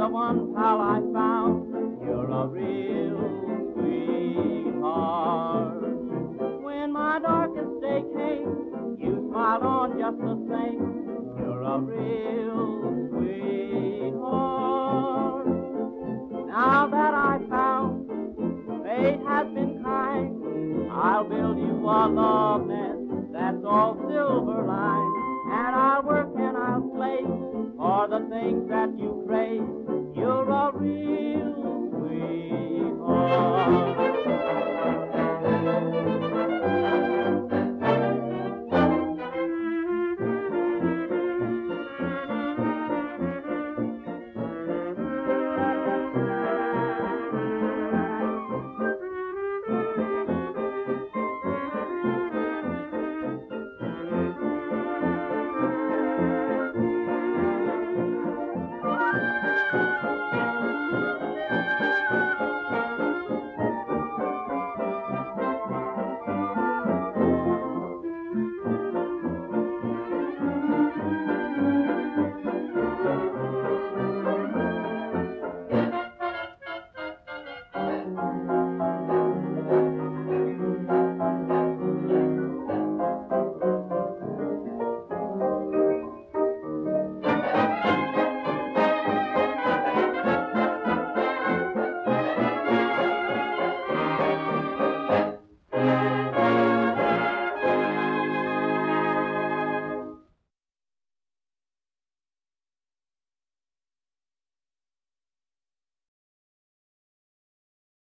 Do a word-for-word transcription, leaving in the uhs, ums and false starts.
one pal I found. You're a real sweetheart. When my darkest day came, you smiled on just the same. You're a real sweetheart. Now that I found fate has been kind, I'll build you a love nest that's all silver lined, and I'll work and I'll slave for the things that you